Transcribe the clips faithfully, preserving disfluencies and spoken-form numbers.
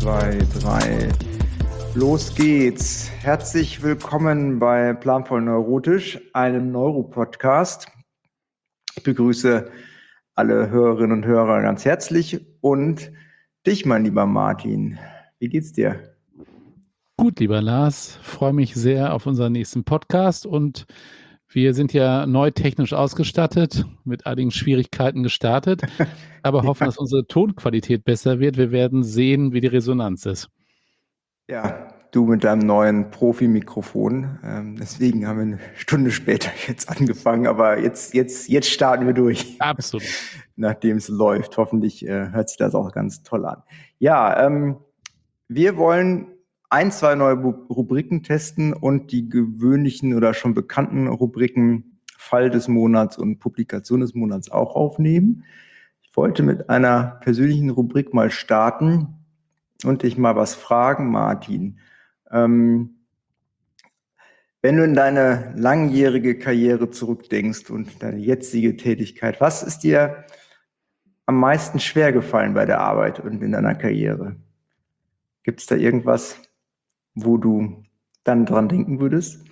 zwei, drei. Los geht's. Herzlich willkommen bei Planvoll Neurotisch, einem Neuro-Podcast. Ich begrüße alle Hörerinnen und Hörer ganz herzlich und dich, mein lieber Martin. Wie geht's dir? Gut, lieber Lars, freue mich sehr auf unseren nächsten Podcast und wir sind ja neu technisch ausgestattet, mit einigen Schwierigkeiten gestartet, aber hoffen, Ja. dass unsere Tonqualität besser wird. Wir werden sehen, wie die Resonanz ist. Ja, du mit deinem neuen Profi-Mikrofon. Ähm, deswegen haben wir eine Stunde später jetzt angefangen, aber jetzt, jetzt, jetzt starten wir durch. Absolut. Nachdem es läuft. Hoffentlich äh, hört sich das auch ganz toll an. Ja, ähm, wir wollen ein, zwei neue Rubriken testen und die gewöhnlichen oder schon bekannten Rubriken Fall des Monats und Publikation des Monats auch aufnehmen. Ich wollte mit einer persönlichen Rubrik mal starten und dich mal was fragen, Martin. Ähm, wenn du in deine langjährige Karriere zurückdenkst und deine jetzige Tätigkeit, was ist dir am meisten schwer gefallen bei der Arbeit und in deiner Karriere? Gibt es da irgendwas, wo du dann dran denken würdest?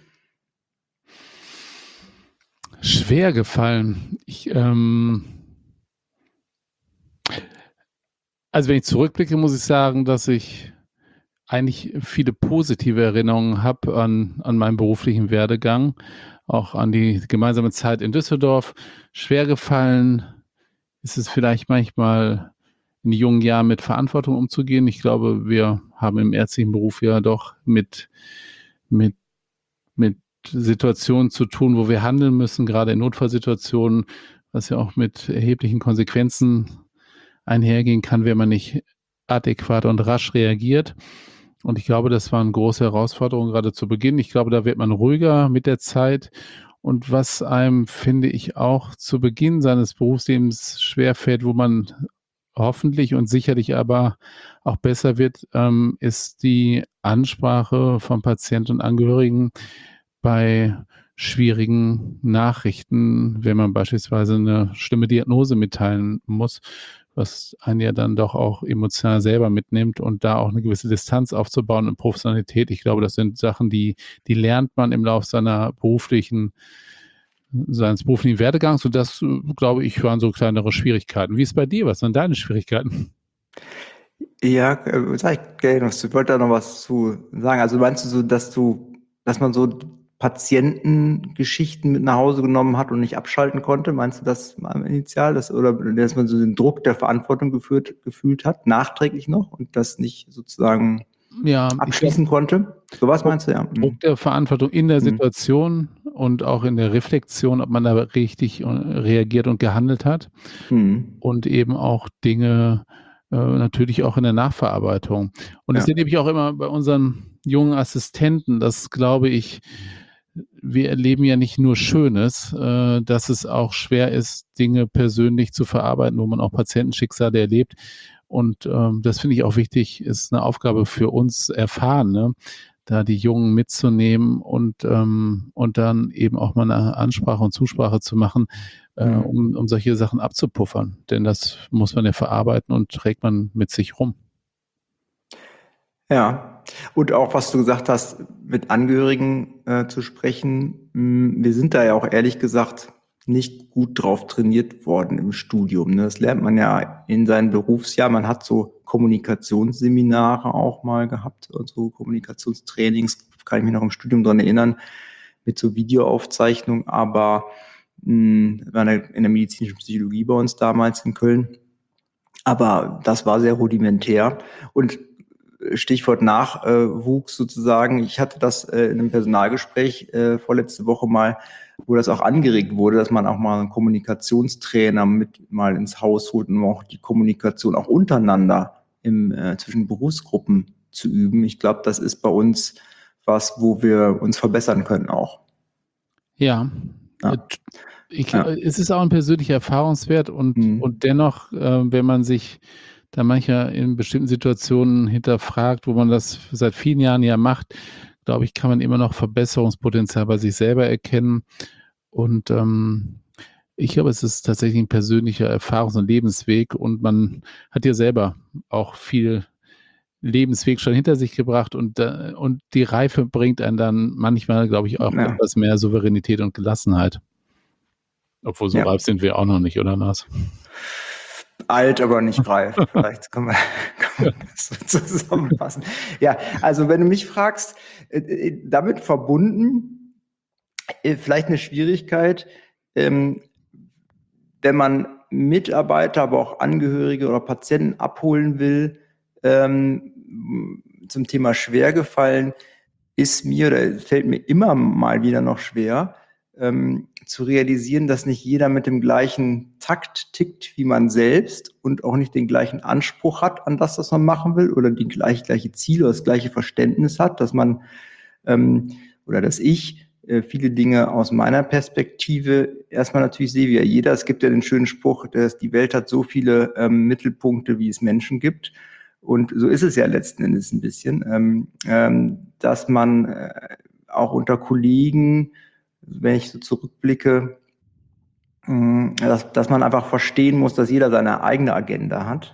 Schwer gefallen. Ich, ähm also wenn ich zurückblicke, muss ich sagen, dass ich eigentlich viele positive Erinnerungen habe an, an meinen beruflichen Werdegang, auch an die gemeinsame Zeit in Düsseldorf. Schwer gefallen ist es vielleicht manchmal in jungen Jahren mit Verantwortung umzugehen. Ich glaube, wir haben im ärztlichen Beruf ja doch mit, mit, mit Situationen zu tun, wo wir handeln müssen, gerade in Notfallsituationen, was ja auch mit erheblichen Konsequenzen einhergehen kann, wenn man nicht adäquat und rasch reagiert. Und ich glaube, das war eine große Herausforderung gerade zu Beginn. Ich glaube, da wird man ruhiger mit der Zeit. Und was einem, finde ich, auch zu Beginn seines Berufslebens schwerfällt, wo man hoffentlich und sicherlich aber auch besser wird, ähm, ist die Ansprache von Patienten und Angehörigen bei schwierigen Nachrichten, wenn man beispielsweise eine schlimme Diagnose mitteilen muss, was einen ja dann doch auch emotional selber mitnimmt und da auch eine gewisse Distanz aufzubauen und Professionalität. Ich glaube, das sind Sachen, die, die lernt man im Laufe seiner beruflichen, seines beruflichen Werdegangs und das, glaube ich, waren so kleinere Schwierigkeiten. Wie ist es bei dir? Was sind deine Schwierigkeiten? Ja, äh, sag ich gerne was. Ich wollte da noch was zu sagen. Also meinst du so, dass du, dass man so Patientengeschichten mit nach Hause genommen hat und nicht abschalten konnte? Meinst du das am Initial? Das, oder dass man so den Druck der Verantwortung geführt, gefühlt hat, nachträglich noch und das nicht sozusagen Ja, abschließen glaub, konnte? So was meinst du, ja? Druck der Verantwortung in der Mhm. Situation und auch in der Reflexion, ob man da richtig reagiert und gehandelt hat. Mhm. Und eben auch Dinge äh, natürlich auch in der Nachverarbeitung. Und das Ja. erlebe ich auch immer bei unseren jungen Assistenten, dass, glaube ich, wir erleben ja nicht nur Schönes, äh, dass es auch schwer ist, Dinge persönlich zu verarbeiten, wo man auch Patientenschicksale erlebt. Und ähm, das finde ich auch wichtig, ist eine Aufgabe für uns Erfahrene, da die Jungen mitzunehmen und, ähm, und dann eben auch mal eine Ansprache und Zusprache zu machen, äh, Mhm. um, um solche Sachen abzupuffern. Denn das muss man ja verarbeiten und trägt man mit sich rum. Ja, und auch was du gesagt hast, mit Angehörigen äh, zu sprechen. Mh, Wir sind da ja auch ehrlich gesagt nicht gut drauf trainiert worden im Studium. Ne? Das lernt man ja in seinem Berufsjahr. Man hat so Kommunikationsseminare auch mal gehabt, also Kommunikationstrainings, kann ich mich noch im Studium dran erinnern, mit so Videoaufzeichnung, aber mh, war in der medizinischen Psychologie bei uns damals in Köln. Aber das war sehr rudimentär. Und Stichwort Nachwuchs sozusagen. Ich hatte das äh, in einem Personalgespräch äh, vorletzte Woche mal, wo das auch angeregt wurde, dass man auch mal einen Kommunikationstrainer mit mal ins Haus holt, um auch die Kommunikation auch untereinander im, äh, zwischen Berufsgruppen zu üben. Ich glaube, das ist bei uns was, wo wir uns verbessern können auch. Ja, Ja. äh, ich, Ja. äh, es ist auch ein persönlicher Erfahrungswert und, Mhm. und dennoch, äh, wenn man sich da manchmal in bestimmten Situationen hinterfragt, wo man das seit vielen Jahren ja macht, glaube ich, kann man immer noch Verbesserungspotenzial bei sich selber erkennen. Und ähm, ich glaube, es ist tatsächlich ein persönlicher Erfahrungs- und Lebensweg und man hat ja selber auch viel Lebensweg schon hinter sich gebracht und, äh, und die Reife bringt einen dann manchmal, glaube ich, auch Ja. etwas mehr Souveränität und Gelassenheit. Obwohl, so Ja. reif sind wir auch noch nicht, oder Lars? Alt, aber nicht reif. Vielleicht kann man, kann man das so zusammenfassen. Ja, also wenn du mich fragst, äh, damit verbunden, äh, vielleicht eine Schwierigkeit, ähm, wenn man Mitarbeiter, aber auch Angehörige oder Patienten abholen will, ähm, zum Thema schwer gefallen, ist mir oder fällt mir immer mal wieder noch schwer, ähm, zu realisieren, dass nicht jeder mit dem gleichen Takt tickt wie man selbst und auch nicht den gleichen Anspruch hat an das, was man machen will oder die gleich, gleiche Ziele oder das gleiche Verständnis hat, dass man ähm, oder dass ich äh, viele Dinge aus meiner Perspektive erstmal natürlich sehe, wie ja jeder. Es gibt ja den schönen Spruch, dass die Welt hat so viele ähm, Mittelpunkte, wie es Menschen gibt. Und so ist es ja letzten Endes ein bisschen, ähm, ähm, dass man äh, auch unter Kollegen, wenn ich so zurückblicke, mh, dass, dass man einfach verstehen muss, dass jeder seine eigene Agenda hat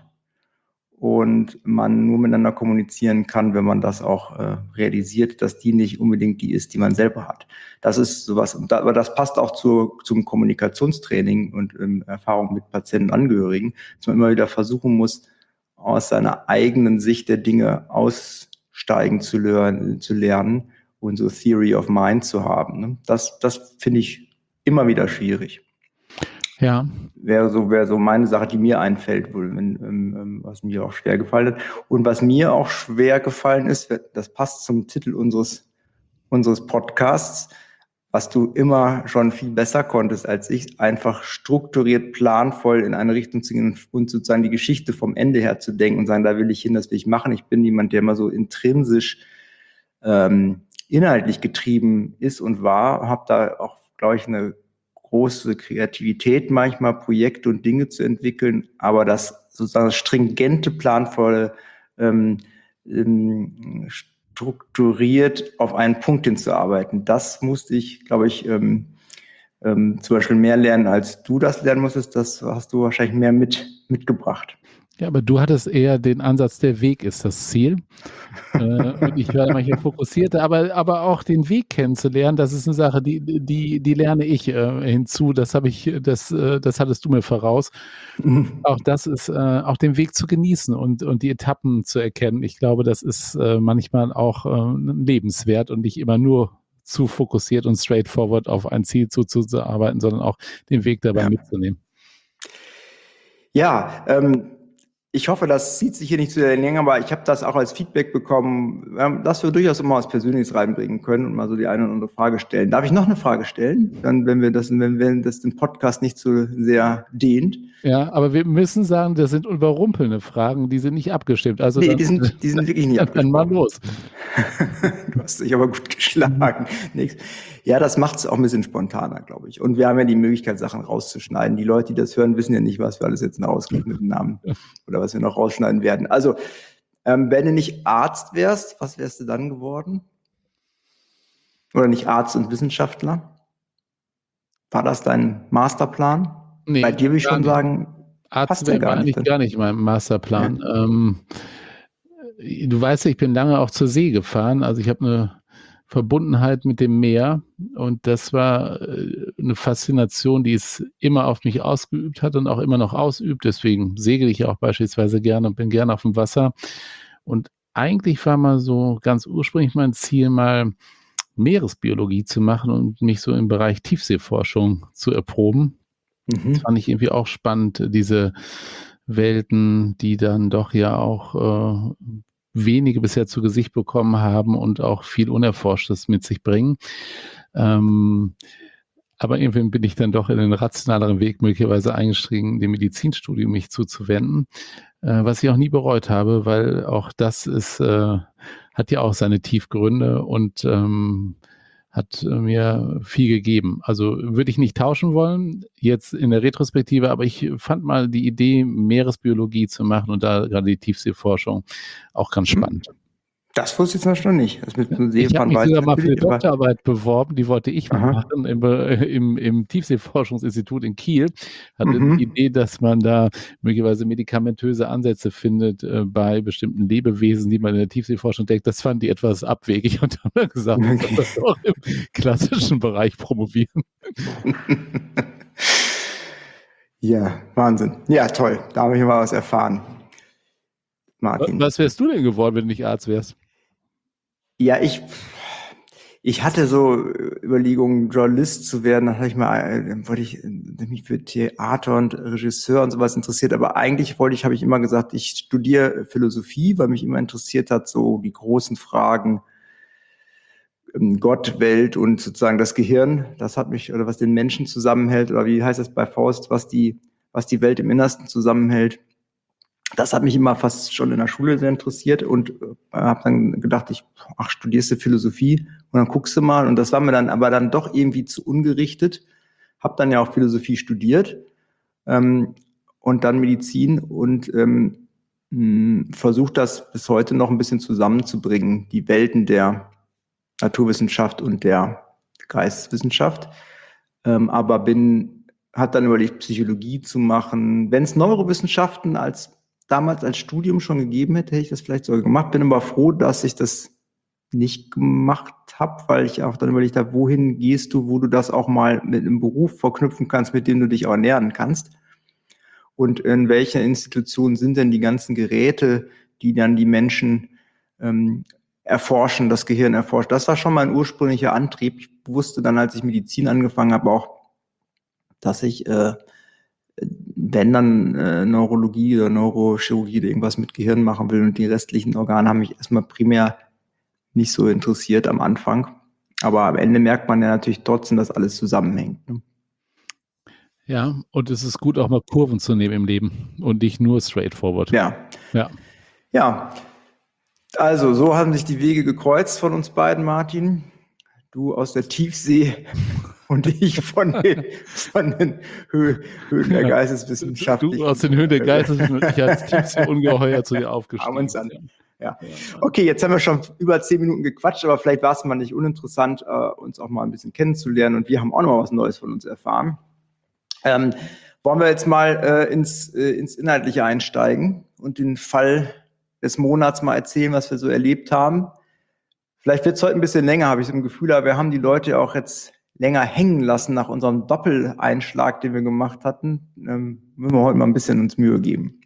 und man nur miteinander kommunizieren kann, wenn man das auch äh, realisiert, dass die nicht unbedingt die ist, die man selber hat. Das ist sowas, und da, aber das passt auch zu, zum Kommunikationstraining und ähm, Erfahrung mit Patienten und Angehörigen, dass man immer wieder versuchen muss, aus seiner eigenen Sicht der Dinge aussteigen zu lernen, zu lernen und so Theory of Mind zu haben. Ne? Das, das finde ich immer wieder schwierig. Ja. Wäre so, wäre so meine Sache, die mir einfällt, wohl, wenn, ähm, was mir auch schwer gefallen hat. Und was mir auch schwer gefallen ist, das passt zum Titel unseres, unseres Podcasts, was du immer schon viel besser konntest als ich, einfach strukturiert, planvoll in eine Richtung zu gehen und sozusagen die Geschichte vom Ende her zu denken und sagen, da will ich hin, das will ich machen. Ich bin jemand, der immer so intrinsisch ähm, inhaltlich getrieben ist und war, habe da auch, glaube ich, eine große Kreativität manchmal, Projekte und Dinge zu entwickeln, aber das sozusagen stringente, planvolle, ähm, ähm, strukturiert auf einen Punkt hinzuarbeiten. Das musste ich, glaube ich, ähm, ähm, zum Beispiel mehr lernen, als du das lernen musstest. Das hast du wahrscheinlich mehr mit, mitgebracht. Ja, aber du hattest eher den Ansatz, der Weg ist das Ziel. äh, und ich war manchmal fokussierter, aber, aber auch den Weg kennenzulernen, das ist eine Sache, die, die, die lerne ich äh, hinzu. Das habe ich, das, äh, das hattest du mir voraus. Auch das ist, äh, auch den Weg zu genießen und, und die Etappen zu erkennen. Ich glaube, das ist äh, manchmal auch äh, lebenswert und nicht immer nur zu fokussiert und straightforward auf ein Ziel zuzuarbeiten, sondern auch den Weg dabei Ja. mitzunehmen. Ja, ähm, ich hoffe, das zieht sich hier nicht zu sehr länger, aber ich habe das auch als Feedback bekommen, ähm, dass wir durchaus immer was Persönliches reinbringen können und mal so die eine oder andere Frage stellen. Darf ich noch eine Frage stellen? Dann, wenn wir das, wenn, wenn das den Podcast nicht so sehr dehnt. Ja, aber wir müssen sagen, das sind überrumpelnde Fragen, die sind nicht abgestimmt. Also Nee, dann, die sind, die sind wirklich nicht dann abgesprochen. mal los. Du hast dich aber gut geschlagen. Mhm. Ja, das macht es auch ein bisschen spontaner, glaube ich. Und wir haben ja die Möglichkeit, Sachen rauszuschneiden. Die Leute, die das hören, wissen ja nicht, was wir alles jetzt noch rauskriegen mit dem Namen oder was wir noch rausschneiden werden. Also, ähm, wenn du nicht Arzt wärst, was wärst du dann geworden? Oder nicht Arzt und Wissenschaftler? War das dein Masterplan? Nee, Bei dir würde ich schon nicht. sagen, Arzt wäre gar nicht, gar nicht mein Masterplan. Ja. Ähm, du weißt, ich bin lange auch zur See gefahren. Also ich habe eine Verbundenheit mit dem Meer und das war eine Faszination, die es immer auf mich ausgeübt hat und auch immer noch ausübt. Deswegen segel ich auch beispielsweise gerne und bin gerne auf dem Wasser. Und eigentlich war mal so ganz ursprünglich mein Ziel, mal Meeresbiologie zu machen und mich so im Bereich Tiefseeforschung zu erproben. Mhm. Das fand ich irgendwie auch spannend, diese Welten, die dann doch ja auch äh, wenige bisher zu Gesicht bekommen haben und auch viel Unerforschtes mit sich bringen. Ähm, aber irgendwie bin ich dann doch in den rationaleren Weg möglicherweise eingestiegen, dem Medizinstudium mich zuzuwenden, äh, was ich auch nie bereut habe, weil auch das ist, äh, hat ja auch seine Tiefgründe und ähm, hat mir viel gegeben. Also würde ich nicht tauschen wollen, jetzt in der Retrospektive, aber ich fand mal die Idee, Meeresbiologie zu machen und da gerade die Tiefseeforschung auch ganz spannend. Das wusste ich zum Beispiel noch nicht. Das mit dem Ich habe Seefahren mich weiß ich sogar mal für eine natürlich, aber Doktorarbeit beworben, die wollte ich mal aha. machen im, äh, im, im Tiefseeforschungsinstitut in Kiel. Hatte die Mhm. Idee, dass man da möglicherweise medikamentöse Ansätze findet äh, bei bestimmten Lebewesen, die man in der Tiefseeforschung denkt. Das fanden die etwas abwegig und haben dann gesagt, ich soll Okay. das doch im klassischen Bereich promovieren. Ja, Wahnsinn. Ja, toll. Da habe ich mal was erfahren, Martin. Was wärst du denn geworden, wenn du nicht Arzt wärst? Ja, ich, ich hatte so Überlegungen, Journalist zu werden. Dann hatte ich mal, äh, wollte ich äh, mich für Theater und Regisseur und sowas interessiert. Aber eigentlich wollte ich, habe ich immer gesagt, ich studiere Philosophie, weil mich immer interessiert hat, so die großen Fragen, ähm, Gott, Welt und sozusagen das Gehirn. Das hat mich, oder was den Menschen zusammenhält, oder wie heißt das bei Faust, was die, was die Welt im Innersten zusammenhält. Das hat mich immer fast schon in der Schule sehr interessiert und äh, habe dann gedacht, ich, ach, studierst du Philosophie und dann guckst du mal. Und das war mir dann aber dann doch irgendwie zu ungerichtet. Habe dann ja auch Philosophie studiert ähm, und dann Medizin und ähm, versucht das bis heute noch ein bisschen zusammenzubringen, die Welten der Naturwissenschaft und der Geisteswissenschaft. Ähm, aber bin, hat dann überlegt, Psychologie zu machen. Wenn es Neurowissenschaften als damals als Studium schon gegeben hätte, hätte ich das vielleicht sogar gemacht. Bin aber froh, dass ich das nicht gemacht habe, weil ich auch dann überlegt habe, wohin gehst du, wo du das auch mal mit einem Beruf verknüpfen kannst, mit dem du dich auch ernähren kannst. Und in welcher Institution sind denn die ganzen Geräte, die dann die Menschen ähm, erforschen, das Gehirn erforschen. Das war schon mein ursprünglicher Antrieb. Ich wusste dann, als ich Medizin angefangen habe, auch, dass ich, äh, wenn dann äh, Neurologie oder Neurochirurgie oder irgendwas mit Gehirn machen will und die restlichen Organe haben mich erstmal primär nicht so interessiert am Anfang. Aber am Ende merkt man ja natürlich trotzdem, dass alles zusammenhängt. Ne? Ja, und es ist gut, auch mal Kurven zu nehmen im Leben und nicht nur straightforward. Ja. Ja. Ja. Also, so haben sich die Wege gekreuzt von uns beiden, Martin. Du aus der Tiefsee und ich von den, von den Hö Höhen der Ja. Geisteswissenschaft. Du aus den Höhen der Geisteswissenschaft und ich als Tiefseeungeheuer zu dir aufgestiegen. Haben uns an, ja. Okay, jetzt haben wir schon über zehn Minuten gequatscht, aber vielleicht war es mal nicht uninteressant, uh, uns auch mal ein bisschen kennenzulernen und wir haben auch noch was Neues von uns erfahren. Ähm, wollen wir jetzt mal äh, ins, äh, ins Inhaltliche einsteigen und den Fall des Monats mal erzählen, was wir so erlebt haben. Vielleicht wird es heute ein bisschen länger, habe ich so ein Gefühl, aber wir haben die Leute auch jetzt länger hängen lassen nach unserem Doppeleinschlag, den wir gemacht hatten. Ähm, müssen wir heute mal ein bisschen uns Mühe geben.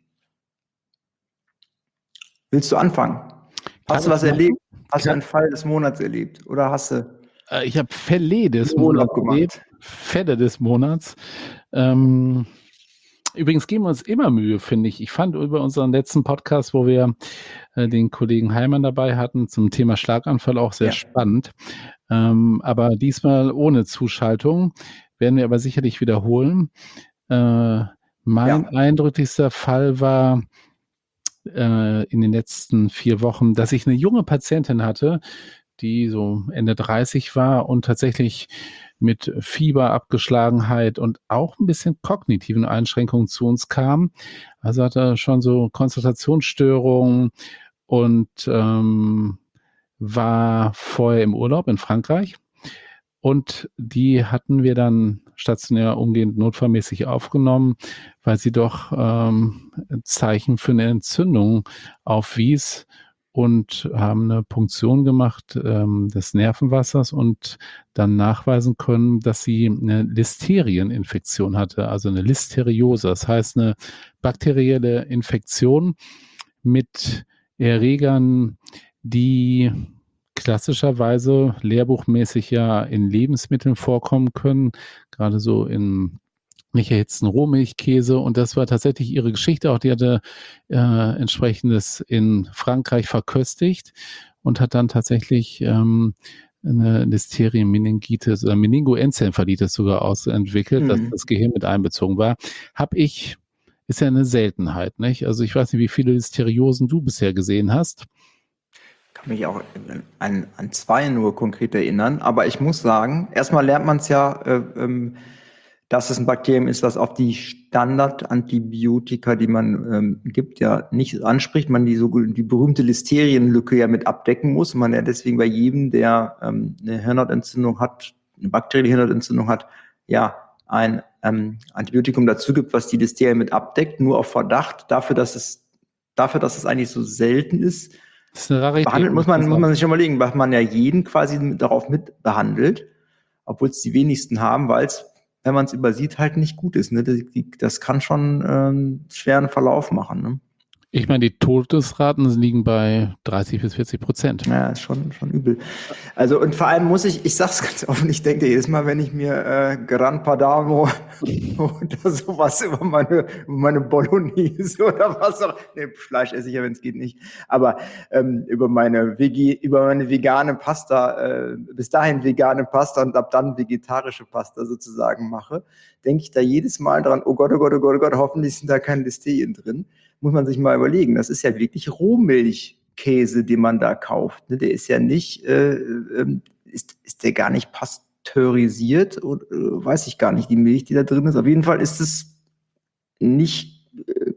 Willst du anfangen? Hast du was erlebt? Hast du einen Fall des Monats erlebt? Oder hast du Ich habe Fälle des Monats erlebt. Fälle des Monats. Ähm, übrigens geben wir uns immer Mühe, finde ich. Ich fand über unseren letzten Podcast, wo wir äh, den Kollegen Heimann dabei hatten, zum Thema Schlaganfall auch sehr ja. spannend. Ähm, aber diesmal ohne Zuschaltung. Werden wir aber sicherlich wiederholen. Äh, mein ja. eindrücklichster Fall war äh, in den letzten vier Wochen, dass ich eine junge Patientin hatte, die so Ende dreißig war und tatsächlich mit Fieber, Abgeschlagenheit und auch ein bisschen kognitiven Einschränkungen zu uns kam. Also hatte schon so Konzentrationsstörungen und ähm, war vorher im Urlaub in Frankreich. Und die hatten wir dann stationär umgehend notfallmäßig aufgenommen, weil sie doch ähm, Zeichen für eine Entzündung aufwies und haben eine Punktion gemacht ähm, des Nervenwassers und dann nachweisen können, dass sie eine Listerieninfektion hatte, also eine Listeriose. Das heißt eine bakterielle Infektion mit Erregern, die klassischerweise lehrbuchmäßig ja in Lebensmitteln vorkommen können, gerade so in nicht erhitzten Rohmilchkäse. Und das war tatsächlich ihre Geschichte. Auch die hatte äh, entsprechendes in Frankreich verköstigt und hat dann tatsächlich ähm, eine Listerien-Meningitis oder Meningoenzephalitis sogar ausentwickelt, mhm. dass das Gehirn mit einbezogen war. Habe ich, ist ja eine Seltenheit, nicht? Also ich weiß nicht, wie viele Listeriosen du bisher gesehen hast. Ich kann mich auch an, an zwei nur konkret erinnern, aber ich muss sagen, erstmal lernt man es ja, äh, ähm, dass es ein Bakterium ist, was auf die Standardantibiotika, die man ähm, gibt, ja nicht anspricht, man die, so, die berühmte Listerienlücke ja mit abdecken muss. Man ja deswegen bei jedem, der ähm, eine Hirnhautentzündung hat, eine bakterielle Hirnhautentzündung hat, ja ein ähm, Antibiotikum dazu gibt, was die Listerien mit abdeckt, nur auf Verdacht, dafür, dass es, dafür, dass es eigentlich so selten ist. Das ist eine Rarität. Behandelt muss man, muss man sich schon überlegen, weil man ja jeden quasi mit, darauf mit behandelt, obwohl es die wenigsten haben, weil es, wenn man es übersieht, halt nicht gut ist. Ne? Das, die, das kann schon ähm, schweren Verlauf machen. Ne? Ich meine, die Todesraten liegen bei dreißig bis vierzig Prozent. Ja, ist schon, schon übel. Also, und vor allem muss ich, ich sag's ganz offen, ich denke jedes Mal, wenn ich mir äh, Gran Padano oder sowas über meine, über meine Bolognese oder was auch, ne, Fleisch esse ich ja, wenn es geht, nicht, aber ähm, über meine Vegi, über meine vegane Pasta, äh, bis dahin vegane Pasta und ab dann vegetarische Pasta sozusagen mache, denke ich da jedes Mal dran, oh Gott, oh Gott, oh Gott, oh Gott, hoffentlich sind da keine Listerien drin. Muss man sich mal überlegen. Das ist ja wirklich Rohmilchkäse, den man da kauft. Der ist ja nicht, äh, ist, ist der gar nicht pasteurisiert oder äh, weiß ich gar nicht, die Milch, die da drin ist. Auf jeden Fall ist es nicht äh,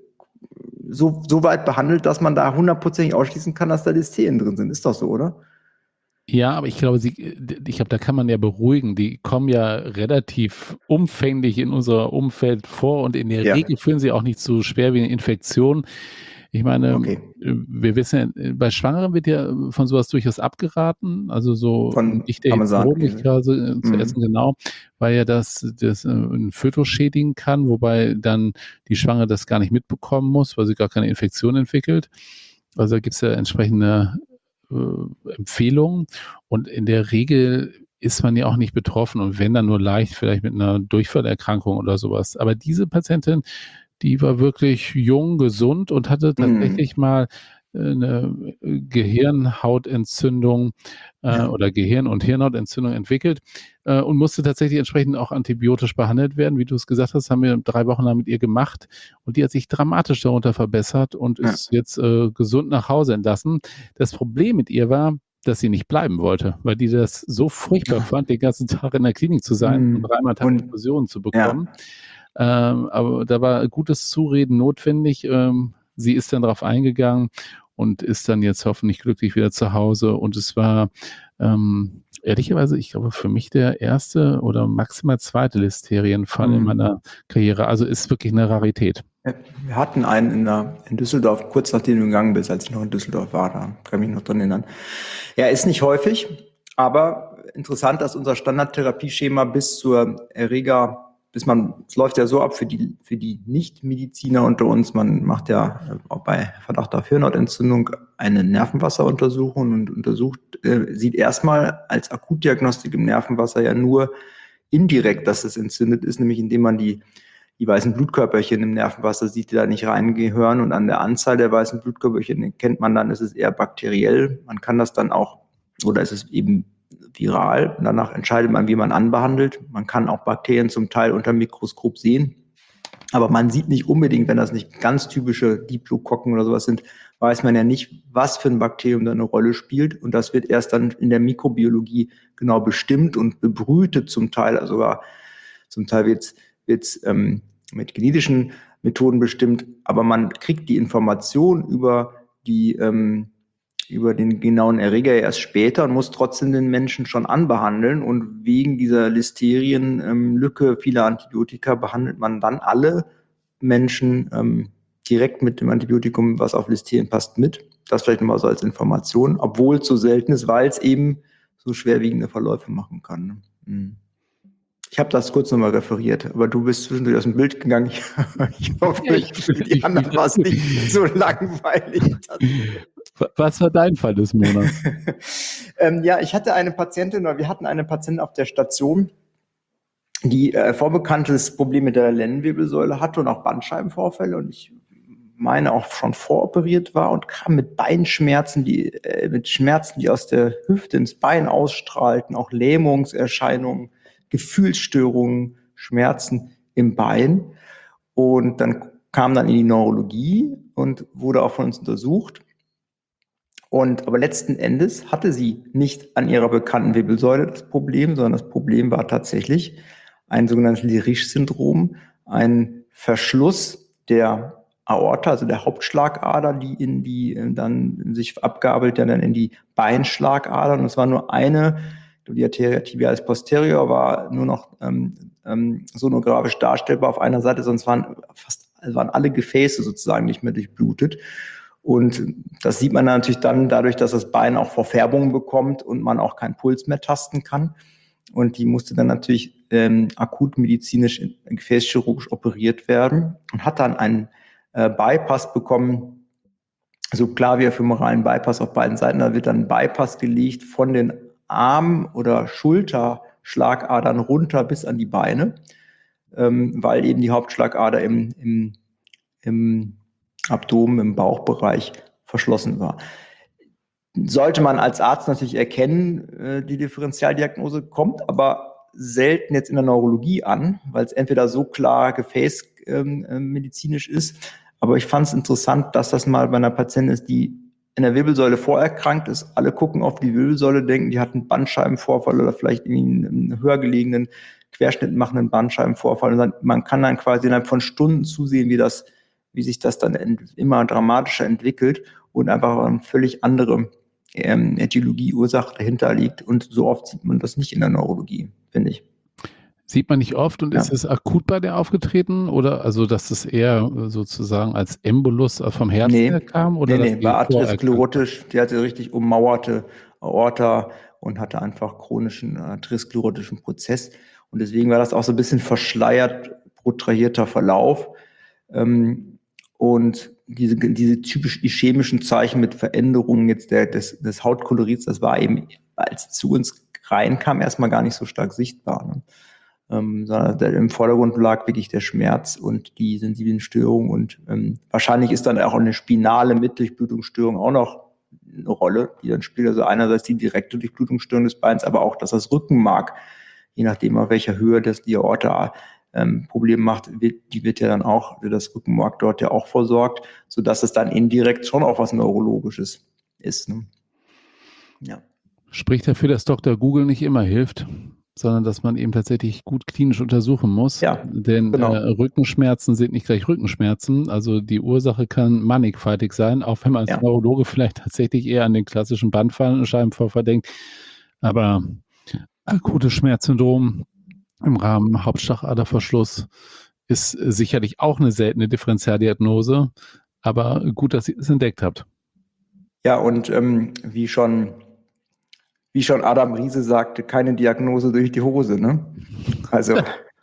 so, so weit behandelt, dass man da hundertprozentig ausschließen kann, dass da Listerien drin sind. Ist doch so, oder? Ja, aber ich glaube, sie, ich glaube, da kann man ja beruhigen. Die kommen ja relativ umfänglich in unser Umfeld vor und in der Ja. Regel führen sie auch nicht so schwer wie eine Infektion. Ich meine, Okay. wir wissen ja, bei Schwangeren wird ja von sowas durchaus abgeraten, also so Von nicht der Rohmilchkäse zu essen, genau, weil ja das, das einen Fötus schädigen kann, wobei dann die Schwangere das gar nicht mitbekommen muss, weil sie gar keine Infektion entwickelt. Also da gibt es ja entsprechende äh, Empfehlungen und in der Regel ist man ja auch nicht betroffen und wenn dann nur leicht, vielleicht mit einer Durchfallerkrankung oder sowas. Aber diese Patientin, die war wirklich jung, gesund und hatte tatsächlich mhm. mal eine Gehirnhautentzündung äh, ja. oder Gehirn- und Hirnhautentzündung entwickelt äh, und musste tatsächlich entsprechend auch antibiotisch behandelt werden. Wie du es gesagt hast, haben wir drei Wochen lang mit ihr gemacht und die hat sich dramatisch darunter verbessert und ja. ist jetzt äh, gesund nach Hause entlassen. Das Problem mit ihr war, dass sie nicht bleiben wollte, weil die das so furchtbar ja. fand, den ganzen Tag in der Klinik zu sein mhm. und dreimal Tag Infusionen zu bekommen. Ja. Ähm, aber da war gutes Zureden notwendig. Ähm, sie ist dann darauf eingegangen und ist dann jetzt hoffentlich glücklich wieder zu Hause. Und es war ähm, ehrlicherweise, ich glaube, für mich der erste oder maximal zweite Listerienfall mhm. in meiner Karriere. Also ist wirklich eine Rarität. Wir hatten einen in, der, in Düsseldorf, kurz nachdem du gegangen bist, als ich noch in Düsseldorf war, da kann ich mich noch dran erinnern. Ja, ist nicht häufig, aber interessant, dass unser Standardtherapieschema bis zur Erreger bis man, es läuft ja so ab für die, für die Nicht-Mediziner unter uns, man macht ja auch bei Verdacht auf Hirnhautentzündung eine Nervenwasseruntersuchung und untersucht, äh, sieht erstmal als Akutdiagnostik im Nervenwasser ja nur indirekt, dass es entzündet ist, nämlich indem man die, die weißen Blutkörperchen im Nervenwasser sieht, die da nicht reingehören und an der Anzahl der weißen Blutkörperchen kennt man dann, ist es eher bakteriell. Man kann das dann auch, oder ist es eben viral. Danach entscheidet man, wie man anbehandelt. Man kann auch Bakterien zum Teil unter dem Mikroskop sehen. Aber man sieht nicht unbedingt, wenn das nicht ganz typische Diplokokken oder sowas sind, weiß man ja nicht, was für ein Bakterium da eine Rolle spielt. Und das wird erst dann in der Mikrobiologie genau bestimmt und bebrütet zum Teil. Also sogar zum Teil wird es ähm, mit genetischen Methoden bestimmt. Aber man kriegt die Information über die ähm, über den genauen Erreger erst später und muss trotzdem den Menschen schon anbehandeln. Und wegen dieser Listerienlücke ähm, vieler Antibiotika behandelt man dann alle Menschen ähm, direkt mit dem Antibiotikum, was auf Listerien passt, mit. Das vielleicht nochmal so als Information, obwohl es so selten ist, weil es eben so schwerwiegende Verläufe machen kann. Ne? Mhm. Ich habe das kurz nochmal referiert, aber du bist zwischendurch aus dem Bild gegangen. Ich, ich hoffe, ja, ich, für die anderen war es nicht so langweilig. Was war dein Fall des Monats? ähm, ja, ich hatte eine Patientin, oder wir hatten eine Patientin auf der Station, die äh, vorbekanntes Problem mit der Lendenwirbelsäule hatte und auch Bandscheibenvorfälle und ich meine auch schon voroperiert war und kam mit Beinschmerzen, die äh, mit Schmerzen, die aus der Hüfte ins Bein ausstrahlten, auch Lähmungserscheinungen, Gefühlsstörungen, Schmerzen im Bein. Und dann kam dann in die Neurologie und wurde auch von uns untersucht. Und aber letzten Endes hatte sie nicht an ihrer bekannten Wirbelsäule das Problem, sondern das Problem war tatsächlich ein sogenanntes Leriche-Syndrom, ein Verschluss der Aorta, also der Hauptschlagader, die in die äh, dann sich abgabelt ja dann in die Beinschlagader. Und es war nur eine, die Arteria tibialis posterior war nur noch ähm, ähm, sonografisch darstellbar auf einer Seite, sonst waren fast also waren alle Gefäße sozusagen nicht mehr durchblutet. Und das sieht man natürlich dann dadurch, dass das Bein auch Verfärbungen bekommt und man auch keinen Puls mehr tasten kann. Und die musste dann natürlich ähm, akut medizinisch, gefäßchirurgisch operiert werden und hat dann einen äh, Bypass bekommen, so klaviofemoralen Bypass auf beiden Seiten. Da wird dann ein Bypass gelegt von den Arm- oder Schulterschlagadern runter bis an die Beine, ähm, weil eben die Hauptschlagader im, im, im Abdomen, im Bauchbereich verschlossen war. Sollte man als Arzt natürlich erkennen, äh, die Differentialdiagnose kommt aber selten jetzt in der Neurologie an, weil es entweder so klar gefäßmedizinisch ähm, ist. Aber ich fand es interessant, dass das mal bei einer Patientin ist, die in der Wirbelsäule vorerkrankt ist. Alle gucken auf die Wirbelsäule, denken, die hat einen Bandscheibenvorfall oder vielleicht irgendwie einen höher gelegenen Querschnitt machenden Bandscheibenvorfall. Und dann, man kann dann quasi innerhalb von Stunden zusehen, wie das, wie sich das dann ent- immer dramatischer entwickelt und einfach eine völlig andere ähm, Ätiologie-Ursache dahinter liegt. Und so oft sieht man das nicht in der Neurologie, finde ich. Sieht man nicht oft und Ja. ist es akut bei der aufgetreten oder also, dass es eher sozusagen als Embolus vom Herzen Nee, her kam oder nee, dass nee, die war vorerkrankt war? atherosklerotisch, die hatte richtig ummauerte Aorta und hatte einfach chronischen atherosklerotischen Prozess. Und deswegen war das auch so ein bisschen verschleiert, protrahierter Verlauf. Ähm, und diese, diese typisch ischämischen Zeichen mit Veränderungen jetzt der, des, des Hautkolorits, das war eben, als es zu uns reinkam, erstmal gar nicht so stark sichtbar. Ne? Ähm, sondern der, im Vordergrund lag wirklich der Schmerz und die sensiblen Störungen. Und ähm, wahrscheinlich ist dann auch eine spinale Mitdurchblutungsstörung auch noch eine Rolle, die dann spielt. Also einerseits die direkte Durchblutungsstörung des Beins, aber auch, dass das Rückenmark, je nachdem auf welcher Höhe das die Aorta ähm, Problem macht, wird, die wird ja dann auch, wird das Rückenmark dort ja auch versorgt, sodass es dann indirekt schon auch was Neurologisches ist. Ne? Ja. Spricht dafür, dass Doktor Google nicht immer hilft, sondern dass man eben tatsächlich gut klinisch untersuchen muss. Ja, Denn genau. äh, Rückenschmerzen sind nicht gleich Rückenschmerzen. Also die Ursache kann mannigfaltig sein, auch wenn man als Ja. Neurologe vielleicht tatsächlich eher an den klassischen Bandscheibenvorfall denkt. Aber akutes Schmerzsyndrom im Rahmen Hauptschlagaderverschluss ist sicherlich auch eine seltene Differentialdiagnose. Aber gut, dass ihr es entdeckt habt. Ja, und ähm, wie schon Wie schon Adam Riese sagte, keine Diagnose durch die Hose, ne? Also,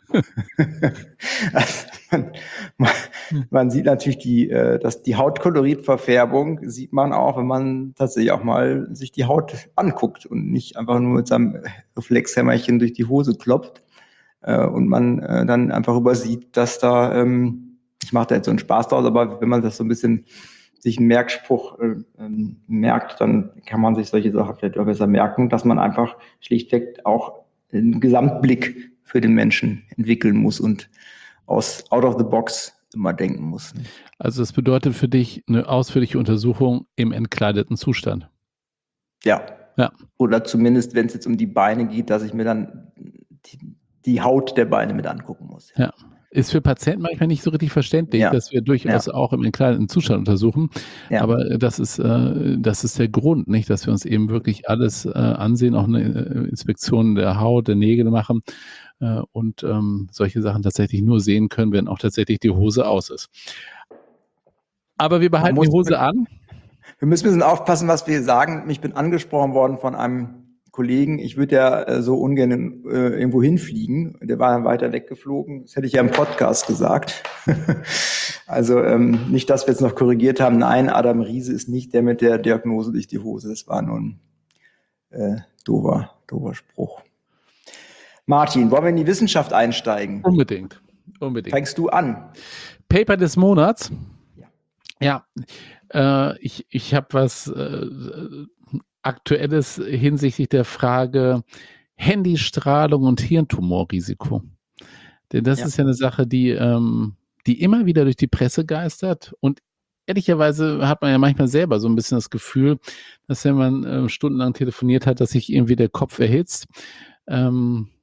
also man, man, man sieht natürlich die, äh, dass die Hautkoloritverfärbung sieht man auch, wenn man tatsächlich auch mal sich die Haut anguckt und nicht einfach nur mit seinem Reflexhämmerchen durch die Hose klopft äh, und man äh, dann einfach übersieht, dass da, ähm, ich mache da jetzt so einen Spaß draus, aber wenn man das so ein bisschen sich einen Merkspruch äh, ähm, merkt, dann kann man sich solche Sachen vielleicht auch besser merken, dass man einfach schlichtweg auch einen Gesamtblick für den Menschen entwickeln muss und aus out of the box immer denken muss. Also das bedeutet für dich eine ausführliche Untersuchung im entkleideten Zustand. Ja. Ja. Oder zumindest, wenn es jetzt um die Beine geht, dass ich mir dann die, die Haut der Beine mit angucken muss. Ja. Ist für Patienten manchmal nicht so richtig verständlich, Ja. dass wir durchaus Ja. auch im entkleideten Zustand untersuchen. Ja. Aber das ist, äh, das ist der Grund, nicht, dass wir uns eben wirklich alles äh, ansehen, auch eine äh, Inspektion der Haut, der Nägel machen äh, und ähm, solche Sachen tatsächlich nur sehen können, wenn auch tatsächlich die Hose aus ist. Aber wir behalten die Hose an. Wir müssen ein bisschen aufpassen, was wir sagen. Ich bin angesprochen worden von einem Kollegen, ich würde ja äh, so ungern äh, irgendwo hinfliegen. Der war dann weiter weggeflogen. Das hätte ich ja im Podcast gesagt. Also ähm, nicht, dass wir jetzt noch korrigiert haben. Nein, Adam Riese ist nicht der mit der Diagnose durch die Hose. Das war nur ein äh, doofer, doofer Spruch. Martin, wollen wir in die Wissenschaft einsteigen? Unbedingt. Unbedingt. Fängst du an? Paper des Monats. Ja. Ja, äh, ich, ich habe was äh, Aktuelles hinsichtlich der Frage Handystrahlung und Hirntumorrisiko. Denn das Ja. ist ja eine Sache, die, ähm, die immer wieder durch die Presse geistert. Und ehrlicherweise hat man ja manchmal selber so ein bisschen das Gefühl, dass wenn man äh, stundenlang telefoniert hat, dass sich irgendwie der Kopf erhitzt. Ähm,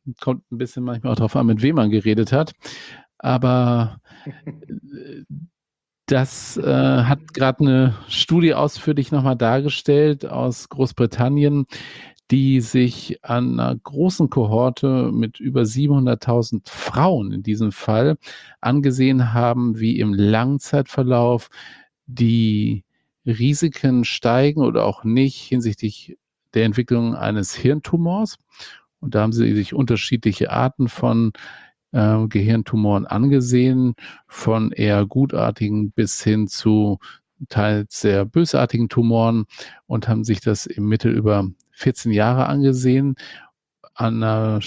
kommt ein bisschen manchmal auch drauf an, mit wem man geredet hat. Aber äh, das äh, hat gerade eine Studie ausführlich nochmal dargestellt aus Großbritannien, die sich an einer großen Kohorte mit über siebenhunderttausend Frauen in diesem Fall angesehen haben, wie im Langzeitverlauf die Risiken steigen oder auch nicht hinsichtlich der Entwicklung eines Hirntumors. Und da haben sie sich unterschiedliche Arten von äh, Gehirntumoren angesehen, von eher gutartigen bis hin zu teils sehr bösartigen Tumoren, und haben sich das im Mittel über vierzehn Jahre angesehen, an einer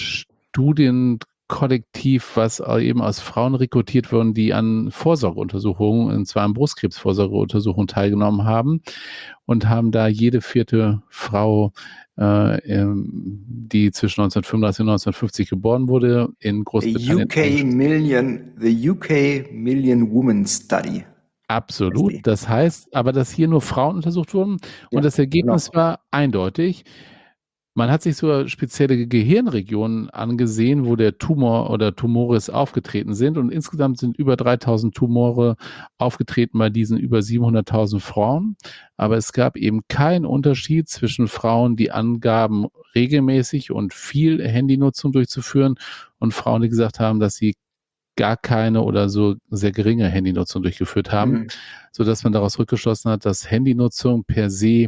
Studienkollektiv, was eben aus Frauen rekrutiert wurden, die an Vorsorgeuntersuchungen, und zwar an Brustkrebsvorsorgeuntersuchungen teilgenommen haben, und haben da jede vierte Frau, äh, ähm, die zwischen neunzehnhundertfünfunddreißig und neunzehnhundertfünfzig geboren wurde, in The Großbritannien U K Million, the U K Million Woman Study. Absolut. Das heißt aber, dass hier nur Frauen untersucht wurden, Ja, und das Ergebnis genau. war eindeutig. Man hat sich sogar spezielle Gehirnregionen angesehen, wo der Tumor oder Tumores aufgetreten sind, und insgesamt sind über dreitausend Tumore aufgetreten bei diesen über siebenhunderttausend Frauen. Aber es gab eben keinen Unterschied zwischen Frauen, die angaben, regelmäßig und viel Handynutzung durchzuführen, und Frauen, die gesagt haben, dass sie gar keine oder so sehr geringe Handynutzung durchgeführt haben, Mhm. sodass man daraus rückgeschlossen hat, dass Handynutzung per se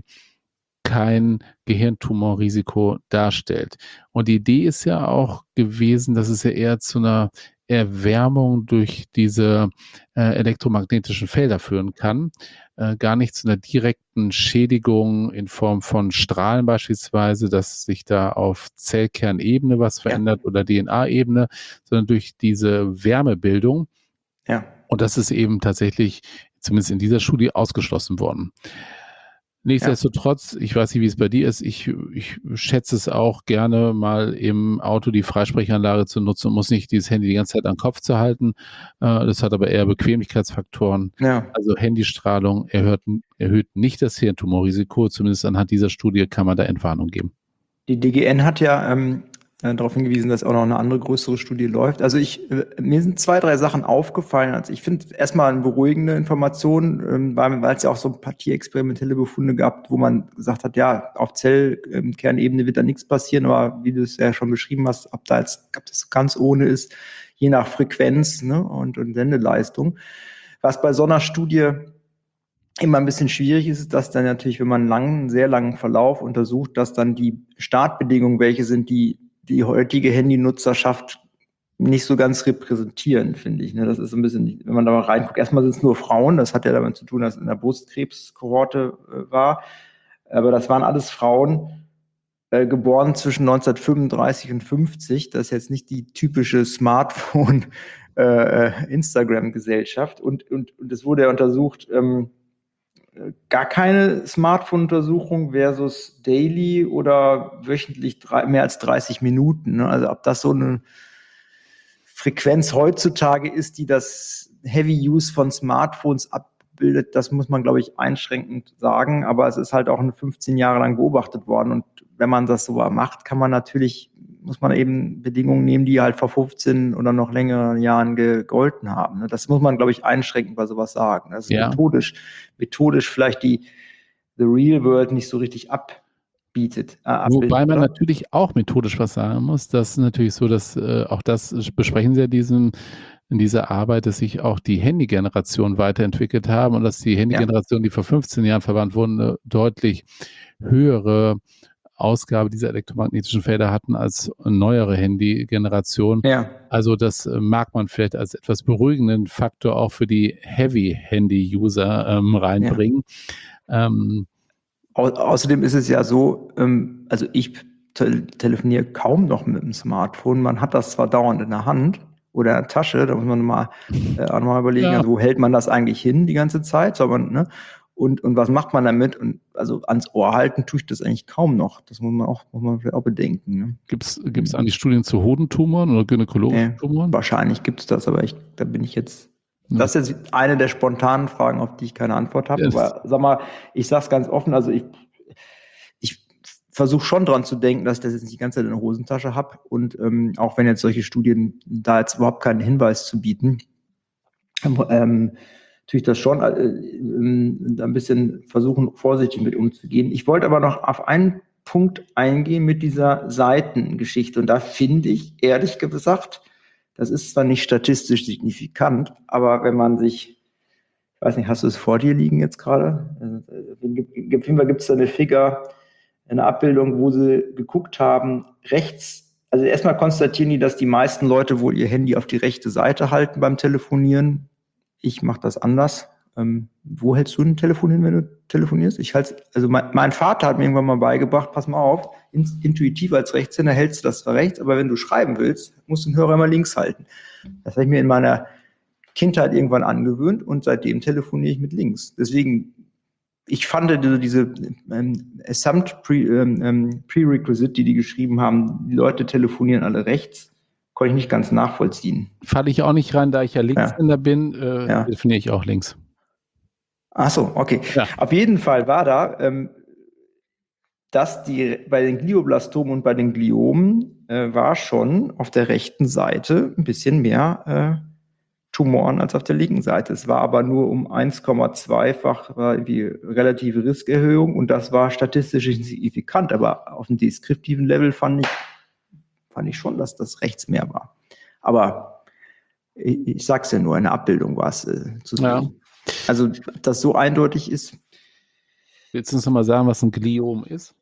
kein Gehirntumorrisiko darstellt. Und die Idee ist ja auch gewesen, dass es ja eher zu einer Erwärmung durch diese äh, elektromagnetischen Felder führen kann, äh, gar nicht zu einer direkten Schädigung in Form von Strahlen beispielsweise, dass sich da auf Zellkernebene was verändert, ja, oder D N A-Ebene, sondern durch diese Wärmebildung. Ja. Und das ist eben tatsächlich, zumindest in dieser Studie, ausgeschlossen worden. Nichtsdestotrotz, ich weiß nicht, wie es bei dir ist, ich, ich schätze es auch gerne, mal im Auto die Freisprechanlage zu nutzen und muss nicht dieses Handy die ganze Zeit am Kopf zu halten. Äh, das hat aber eher Bequemlichkeitsfaktoren. Ja. Also Handystrahlung erhöht, erhöht nicht das Hirntumorrisiko, zumindest anhand dieser Studie kann man da Entwarnung geben. Die D G N hat ja ähm, äh, darauf hingewiesen, dass auch noch eine andere größere Studie läuft. Also ich, äh, mir sind zwei, drei Sachen aufgefallen. Also ich finde erstmal eine beruhigende Information, ähm, weil, weil es ja auch so ein paar tierexperimentelle Befunde gab, wo man gesagt hat, ja, auf Zellkernebene wird da nichts passieren, aber wie du es ja schon beschrieben hast, ob da jetzt ob das ganz ohne ist, je nach Frequenz, ne, und, und Sendeleistung. Was bei so einer Studie immer ein bisschen schwierig ist, ist, dass dann natürlich, wenn man einen langen, sehr langen Verlauf untersucht, dass dann die Startbedingungen, welche sind, die die heutige Handynutzerschaft nicht so ganz repräsentieren, finde ich. Das ist so ein bisschen, wenn man da mal reinguckt, erstmal sind es nur Frauen, das hat ja damit zu tun, dass es in der Brustkrebskohorte äh, war, aber das waren alles Frauen, äh, geboren zwischen neunzehnhundertfünfunddreißig und fünfzig, das ist jetzt nicht die typische Smartphone- äh, Instagram-Gesellschaft, und, und, und es wurde ja untersucht, ähm, gar keine Smartphone-Untersuchung versus daily oder wöchentlich drei, mehr als dreißig Minuten. Ne? Also ob das so eine Frequenz heutzutage ist, die das Heavy Use von Smartphones abbildet, das muss man, glaube ich, einschränkend sagen. Aber es ist halt auch fünfzehn Jahre lang beobachtet worden. Und wenn man das so macht, kann man natürlich, muss man eben Bedingungen nehmen, die halt vor fünfzehn oder noch längeren Jahren gegolten haben. Ne? Das muss man, glaube ich, einschränkend bei sowas sagen. Das ist ja methodisch, methodisch vielleicht die the real world nicht so richtig abbietet. Äh, abbildet, Wobei man oder? natürlich auch methodisch was sagen muss. Das ist natürlich so, dass äh, auch das besprechen Sie ja diesen, in dieser Arbeit, dass sich auch die Handy-Generation weiterentwickelt haben und dass die Handy-Generation, die vor fünfzehn Jahren verwandt wurden, eine deutlich höhere Ausgabe dieser elektromagnetischen Felder hatten als neuere Handy-Generation. Ja. Also das äh, mag man vielleicht als etwas beruhigenden Faktor auch für die Heavy-Handy-User ähm, reinbringen. Ja. Ähm, Au außerdem ist es ja so, ähm, also ich te telefoniere kaum noch mit dem Smartphone. Man hat das zwar dauernd in der Hand oder in der Tasche, da muss man mal, äh, auch mal überlegen, ja. Also wo hält man das eigentlich hin die ganze Zeit? Soll man, ne? Und, und was macht man damit? Und also ans Ohr halten tue ich das eigentlich kaum noch. Das muss man auch, muss man vielleicht auch bedenken. Ne? Gibt es gibt's eigentlich Studien zu Hodentumoren oder gynäkologischen nee, Tumoren? Wahrscheinlich gibt es das, aber ich, da bin ich jetzt. Das ist jetzt eine der spontanen Fragen, auf die ich keine Antwort habe. Aber sag mal, ich sage es ganz offen, also ich, ich versuche schon dran zu denken, dass ich das jetzt nicht die ganze Zeit in der Hosentasche habe. Und ähm, auch wenn jetzt solche Studien da jetzt überhaupt keinen Hinweis zu bieten, ähm, tue ich das schon äh, äh, ein bisschen versuchen, vorsichtig mit umzugehen. Ich wollte aber noch auf einen Punkt eingehen mit dieser Seitengeschichte. Und da finde ich, ehrlich gesagt, das ist zwar nicht statistisch signifikant, aber wenn man sich, ich weiß nicht, hast du es vor dir liegen jetzt gerade? Auf jeden Fall gibt es da eine Figur, eine Abbildung, wo sie geguckt haben, rechts, also erstmal konstatieren die, dass die meisten Leute wohl ihr Handy auf die rechte Seite halten beim Telefonieren. Ich mache das anders. Ähm, wo hältst du ein Telefon hin, wenn du telefonierst? Ich halte, also mein, mein Vater hat mir irgendwann mal beigebracht, pass mal auf, in, intuitiv als Rechtshänder hältst du das zwar rechts, aber wenn du schreiben willst, musst du den Hörer immer links halten. Das habe ich mir in meiner Kindheit irgendwann angewöhnt und seitdem telefoniere ich mit links. Deswegen, ich fand diese, diese ähm, Assumped Pre, ähm, Prerequisite, die die geschrieben haben, die Leute telefonieren alle rechts, konnte ich nicht ganz nachvollziehen. Falle ich auch nicht rein, da ich ja Linkshänder ja. bin, äh, ja. telefoniere ich auch links. Ach so, okay. Ja. Auf jeden Fall war da, ähm, dass die bei den Glioblastomen und bei den Gliomen äh, war schon auf der rechten Seite ein bisschen mehr äh, Tumoren als auf der linken Seite. Es war aber nur um eins Komma zwei-fach war die relative Riskerhöhung und das war statistisch signifikant, aber auf dem deskriptiven Level fand ich, fand ich schon, dass das rechts mehr war. Aber ich, ich sag's ja nur, in der Abbildung war es äh, zu sehen. Ja. Also, dass so eindeutig ist. Willst du uns noch mal sagen, was ein Gliom ist?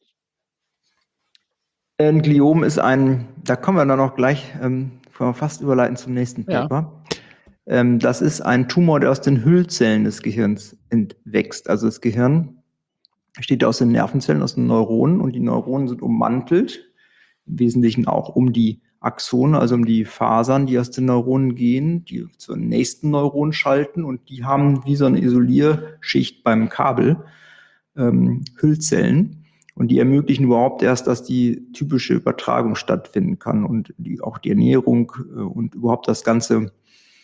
Ein Gliom ist ein, da kommen wir dann noch gleich, ähm, fast überleiten zum nächsten Paper. Ja. Ähm, das ist ein Tumor, der aus den Hüllzellen des Gehirns entwächst. Also das Gehirn besteht aus den Nervenzellen, aus den Neuronen und die Neuronen sind ummantelt, im Wesentlichen auch um die Axone, also um die Fasern, die aus den Neuronen gehen, die zur nächsten Neuron schalten und die haben wie so eine Isolierschicht beim Kabel ähm, Hüllzellen und die ermöglichen überhaupt erst, dass die typische Übertragung stattfinden kann und die, auch die Ernährung äh, und überhaupt das ganze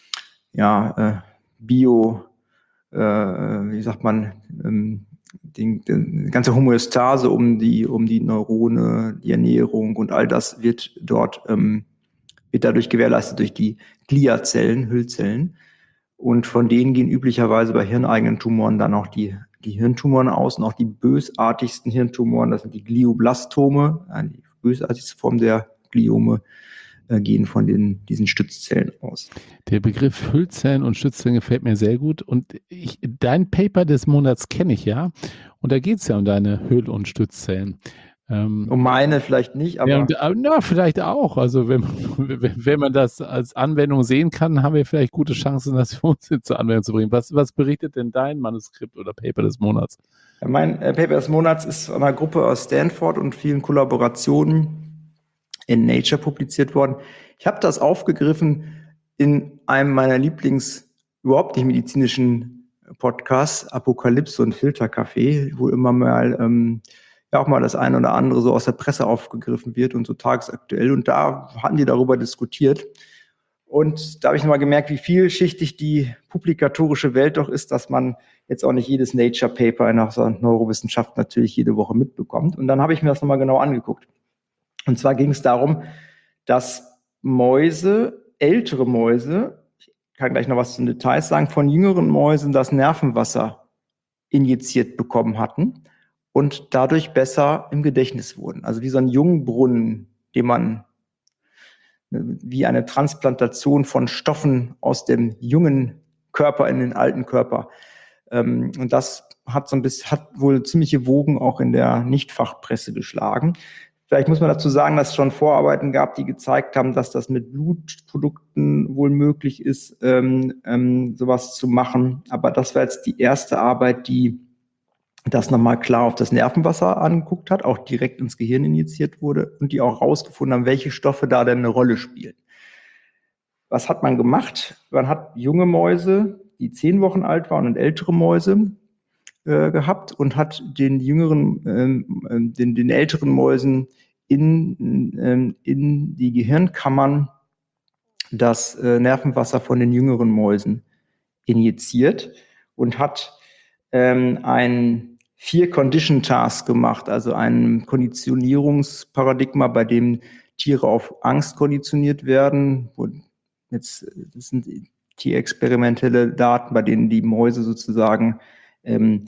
ja, äh, Bio, äh, wie sagt man, ähm, die, die ganze Homöostase um die, um die Neurone, die Ernährung und all das wird dort, ähm, wird dadurch gewährleistet durch die Gliazellen, Hüllzellen. Und von denen gehen üblicherweise bei hirneigenen Tumoren dann auch die, die Hirntumoren aus und auch die bösartigsten Hirntumoren, das sind die Glioblastome, die bösartigste Form der Gliome, gehen von den, diesen Stützzellen aus. Der Begriff Hüllzellen und Stützzellen gefällt mir sehr gut. Und ich, dein Paper des Monats kenne ich ja. Und da geht es ja um deine Hüll- und Stützzellen. Ähm, um meine vielleicht nicht, aber... Ja, und, na, vielleicht auch. Also wenn, wenn man das als Anwendung sehen kann, haben wir vielleicht gute Chancen, das für uns zur Anwendung zu bringen. Was, was berichtet denn dein Manuskript oder Paper des Monats? Ja, mein äh, Paper des Monats ist von einer Gruppe aus Stanford und vielen Kollaborationen in Nature publiziert worden. Ich habe das aufgegriffen in einem meiner Lieblings überhaupt nicht medizinischen Podcasts, Apokalypse und Filterkaffee, wo immer mal ähm, ja auch mal das eine oder andere so aus der Presse aufgegriffen wird und so tagesaktuell. Und da hatten die darüber diskutiert. Und da habe ich nochmal gemerkt, wie vielschichtig die publikatorische Welt doch ist, dass man jetzt auch nicht jedes Nature-Paper in der Neurowissenschaft natürlich jede Woche mitbekommt. Und dann habe ich mir das nochmal genau angeguckt. Und zwar ging es darum, dass Mäuse, ältere Mäuse, ich kann gleich noch was zu den Details sagen, von jüngeren Mäusen das Nervenwasser injiziert bekommen hatten und dadurch besser im Gedächtnis wurden. Also wie so ein Jungbrunnen, den man, wie eine Transplantation von Stoffen aus dem jungen Körper in den alten Körper. Und das hat so ein bisschen, hat wohl ziemliche Wogen auch in der Nichtfachpresse geschlagen. Vielleicht muss man dazu sagen, dass es schon Vorarbeiten gab, die gezeigt haben, dass das mit Blutprodukten wohl möglich ist, ähm, ähm, sowas zu machen. Aber das war jetzt die erste Arbeit, die das nochmal klar auf das Nervenwasser angeguckt hat, auch direkt ins Gehirn injiziert wurde und die auch rausgefunden haben, welche Stoffe da denn eine Rolle spielen. Was hat man gemacht? Man hat junge Mäuse, die zehn Wochen alt waren und ältere Mäuse äh, gehabt und hat den jüngeren, ähm, den, den älteren Mäusen in, ähm, in die Gehirnkammern das äh, Nervenwasser von den jüngeren Mäusen injiziert und hat ähm, ein vier Condition Tasks gemacht, also ein Konditionierungsparadigma, bei dem Tiere auf Angst konditioniert werden. Und jetzt, das sind tierexperimentelle Daten, bei denen die Mäuse sozusagen ähm,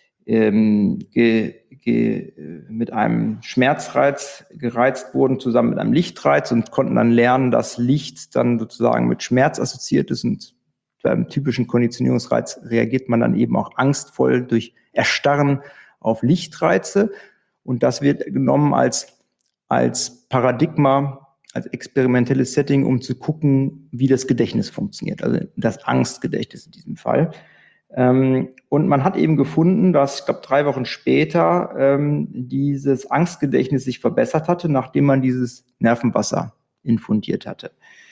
ähm, ge, ge, mit einem Schmerzreiz gereizt wurden, zusammen mit einem Lichtreiz, und konnten dann lernen, dass Licht dann sozusagen mit Schmerz assoziiert ist, und beim typischen Konditionierungsreiz reagiert man dann eben auch angstvoll durch Erstarren auf Lichtreize. Und das wird genommen als, als Paradigma, als experimentelles Setting, um zu gucken, wie das Gedächtnis funktioniert, also das Angstgedächtnis in diesem Fall. Ähm, und man hat eben gefunden, dass, ich glaube, drei Wochen später ähm, dieses Angstgedächtnis sich verbessert hatte, nachdem man dieses Nervenwasser infundiert hatte.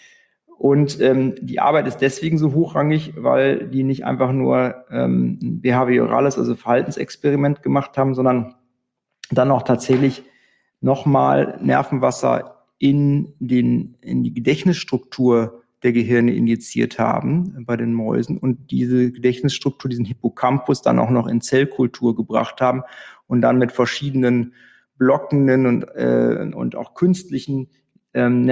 Und ähm, die Arbeit ist deswegen so hochrangig, weil die nicht einfach nur ähm, ein behaviorales, also Verhaltensexperiment gemacht haben, sondern dann auch tatsächlich nochmal Nervenwasser in, den, in die Gedächtnisstruktur der Gehirne injiziert haben bei den Mäusen und diese Gedächtnisstruktur, diesen Hippocampus, dann auch noch in Zellkultur gebracht haben und dann mit verschiedenen blockenden und, äh, und auch künstlichen ähm,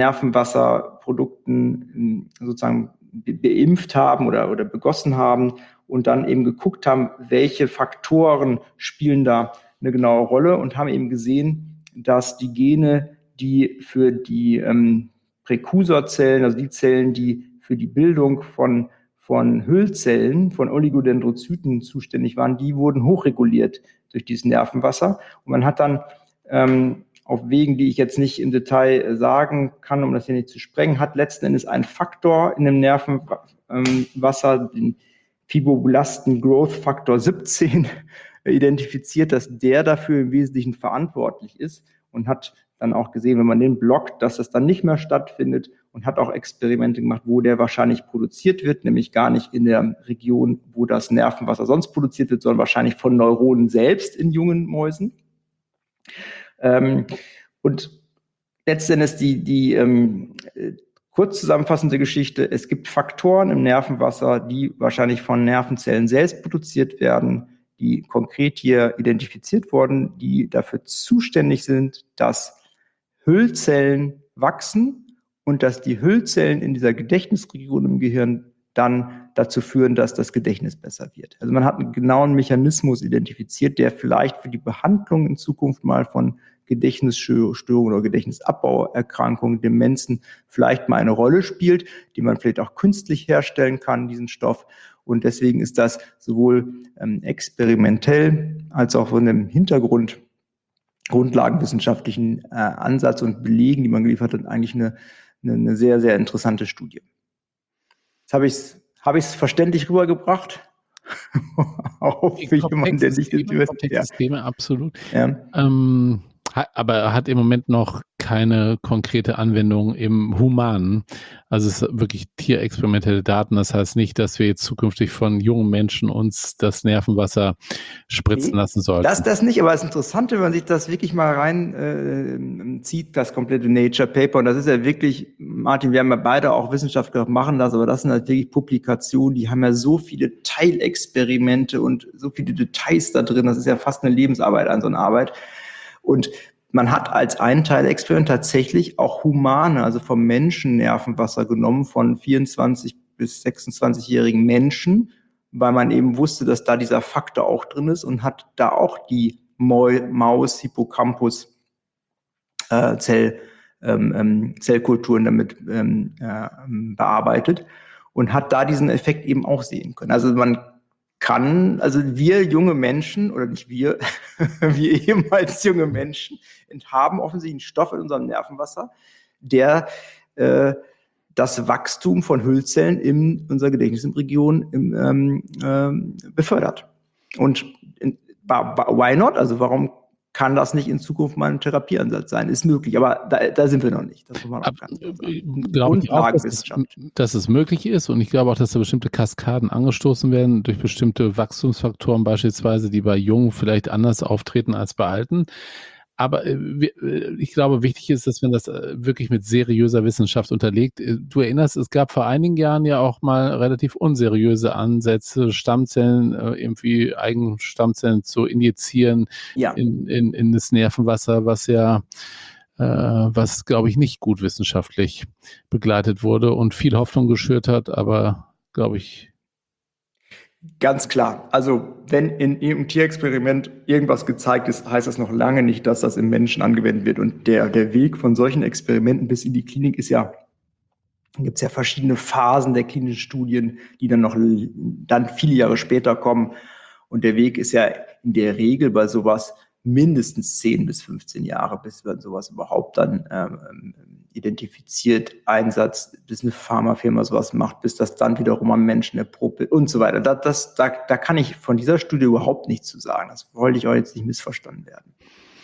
Nervenwasserprodukten äh, sozusagen be- beimpft haben oder, oder begossen haben und dann eben geguckt haben, welche Faktoren spielen da eine genaue Rolle, und haben eben gesehen, dass die Gene, die für die ähm, Präkursorzellen, also die Zellen, die für die Bildung von, von Hüllzellen, von Oligodendrozyten zuständig waren, die wurden hochreguliert durch dieses Nervenwasser. Und man hat dann ähm, auf Wegen, die ich jetzt nicht im Detail sagen kann, um das hier nicht zu sprengen, hat letzten Endes ein Faktor in dem Nervenwasser, den Fibroblasten Growth Factor siebzehn, identifiziert, dass der dafür im Wesentlichen verantwortlich ist, und hat dann auch gesehen, wenn man den blockt, dass das dann nicht mehr stattfindet, und hat auch Experimente gemacht, wo der wahrscheinlich produziert wird, nämlich gar nicht in der Region, wo das Nervenwasser sonst produziert wird, sondern wahrscheinlich von Neuronen selbst in jungen Mäusen. Ähm, und letztendlich die, die ähm, kurz zusammenfassende Geschichte: Es gibt Faktoren im Nervenwasser, die wahrscheinlich von Nervenzellen selbst produziert werden, die konkret hier identifiziert wurden, die dafür zuständig sind, dass Hüllzellen wachsen und dass die Hüllzellen in dieser Gedächtnisregion im Gehirn dann dazu führen, dass das Gedächtnis besser wird. Also man hat einen genauen Mechanismus identifiziert, der vielleicht für die Behandlung in Zukunft mal von Gedächtnisstörungen oder Gedächtnisabbauerkrankungen, Demenzen vielleicht mal eine Rolle spielt, die man vielleicht auch künstlich herstellen kann, diesen Stoff. Und deswegen ist das sowohl ähm, experimentell als auch von dem Hintergrund grundlagenwissenschaftlichen äh, Ansatz und Belegen, die man geliefert hat, eigentlich eine, eine, eine sehr, sehr interessante Studie. Jetzt habe ich es hab ich's verständlich rübergebracht. Auch für jemanden, der nicht in Komplexe Systeme, absolut. Ja. Ähm, ha, aber er hat im Moment noch keine konkrete Anwendung im Humanen. Also es ist wirklich tierexperimentelle Daten. Das heißt nicht, dass wir jetzt zukünftig von jungen Menschen uns das Nervenwasser spritzen Nee, lassen sollten. Das, das nicht, aber das Interessante, wenn man sich das wirklich mal rein äh, zieht, das komplette Nature Paper, und das ist ja wirklich, Martin, wir haben ja beide auch Wissenschaftler machen das, aber das sind halt wirklich Publikationen, die haben ja so viele Teilexperimente und so viele Details da drin, das ist ja fast eine Lebensarbeit an so einer Arbeit. Und man hat als einen Teilexperiment tatsächlich auch humane, also vom Menschen Nervenwasser genommen, von vierundzwanzig bis sechsundzwanzigjährigen Menschen, weil man eben wusste, dass da dieser Faktor auch drin ist, und hat da auch die Maus-Hippocampus äh, Zell, ähm, Zellkulturen damit ähm, äh, bearbeitet und hat da diesen Effekt eben auch sehen können. Also man kann, also wir junge Menschen, oder nicht wir, wir ehemals junge Menschen, haben offensichtlich einen Stoff in unserem Nervenwasser, der äh, das Wachstum von Hüllzellen in unserer Gedächtnisregion im, ähm, ähm, befördert. Und in, why not? Also warum kann das nicht in Zukunft mal ein Therapieansatz sein? Ist möglich, aber da, da sind wir noch nicht. Das muss man auch ganz klar sagen. Glaube ich auch, dass es, dass es möglich ist, und ich glaube auch, dass da bestimmte Kaskaden angestoßen werden durch bestimmte Wachstumsfaktoren beispielsweise, die bei Jungen vielleicht anders auftreten als bei Alten. Aber äh, wir, äh, ich glaube, wichtig ist, dass man das äh, wirklich mit seriöser Wissenschaft unterlegt. Äh, Du erinnerst, es gab vor einigen Jahren ja auch mal relativ unseriöse Ansätze, Stammzellen, äh, irgendwie Eigenstammzellen zu injizieren Ja, in, in, in das Nervenwasser, was ja, äh, was, glaube ich, nicht gut wissenschaftlich begleitet wurde und viel Hoffnung geschürt hat, aber, glaube ich, ganz klar. Also wenn in irgendeinem Tierexperiment irgendwas gezeigt ist, heißt das noch lange nicht, dass das im Menschen angewendet wird. Und der, der Weg von solchen Experimenten bis in die Klinik ist ja, gibt es ja verschiedene Phasen der klinischen Studien, die dann noch l- dann viele Jahre später kommen. Und der Weg ist ja in der Regel bei sowas mindestens zehn bis fünfzehn Jahre, bis man sowas überhaupt dann ähm, identifiziert, Einsatz, bis eine Pharmafirma sowas macht, bis das dann wiederum am Menschen erprobt wird und so weiter. Da, das, da, da kann ich von dieser Studie überhaupt nichts zu sagen. Das wollte ich auch jetzt nicht missverstanden werden.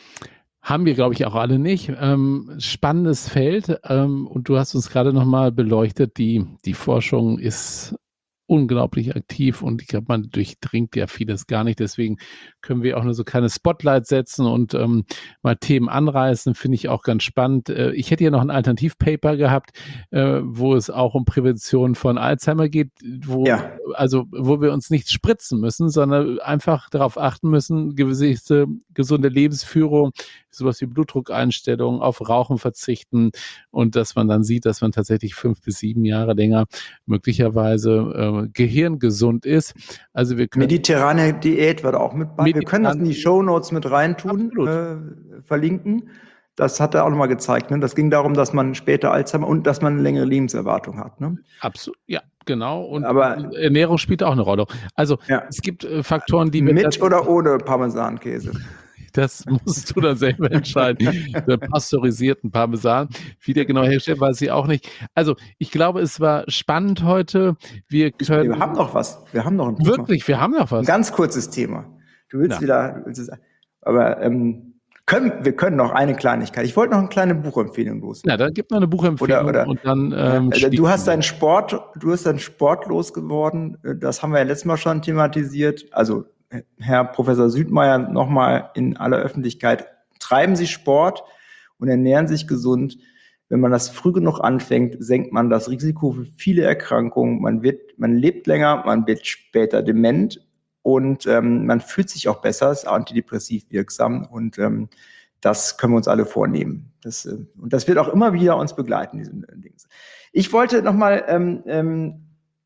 haben wir, glaube ich, auch alle nicht. Ähm, spannendes Feld. Ähm, und du hast uns gerade nochmal beleuchtet, die, die Forschung ist unglaublich aktiv und ich glaube, man durchdringt ja vieles gar nicht. Deswegen können wir auch nur so kleine Spotlights setzen und ähm, mal Themen anreißen, finde ich auch ganz spannend. Äh, ich hätte hier noch ein Alternativpaper gehabt, äh, wo es auch um Prävention von Alzheimer geht, wo, Ja, also, wo wir uns nicht spritzen müssen, sondern einfach darauf achten müssen, gewisse gesunde Lebensführung, sowas wie Blutdruckeinstellungen, auf Rauchen verzichten und dass man dann sieht, dass man tatsächlich fünf bis sieben Jahre länger möglicherweise äh, gehirngesund ist. Also wir können mediterrane Diät wird auch mit bei. Wir können das in die Shownotes mit reintun, absolut. äh, verlinken. Das hat er auch nochmal gezeigt. Ne? Das ging darum, dass man später Alzheimer und dass man eine längere Lebenserwartung hat. Ne? Absolut, ja, genau. Und Aber Ernährung spielt auch eine Rolle. Also ja, es gibt äh, Faktoren, die wir mit oder ohne Parmesankäse. das musst du dann selber entscheiden. Der pasteurisierten Parmesan, wie der genau hergestellt, weiß ich auch nicht. Also ich glaube, es war spannend heute. Wir Ich, können wir haben noch was. Wir haben noch ein Buch. wirklich, wir haben noch Ein was. ganz kurzes Thema. Du willst Ja. wieder, du willst es, aber ähm, können, wir können noch eine Kleinigkeit. Ich wollte noch eine kleine Buchempfehlung los. Ja, dann gib noch eine Buchempfehlung Oder, oder und dann ähm, äh, du hast wir. deinen Sport, du hast deinen Sport losgeworden. Das haben wir ja letztes Mal schon thematisiert. Also Herr Professor Südmeier nochmal in aller Öffentlichkeit: Treiben Sie Sport und ernähren sich gesund. Wenn man das früh genug anfängt, senkt man das Risiko für viele Erkrankungen. Man wird, man lebt länger, man wird später dement und ähm, man fühlt sich auch besser, ist antidepressiv wirksam und ähm, das können wir uns alle vornehmen. Das, äh, und das wird auch immer wieder uns begleiten, diese Dings. Ich wollte nochmal, ähm, ähm,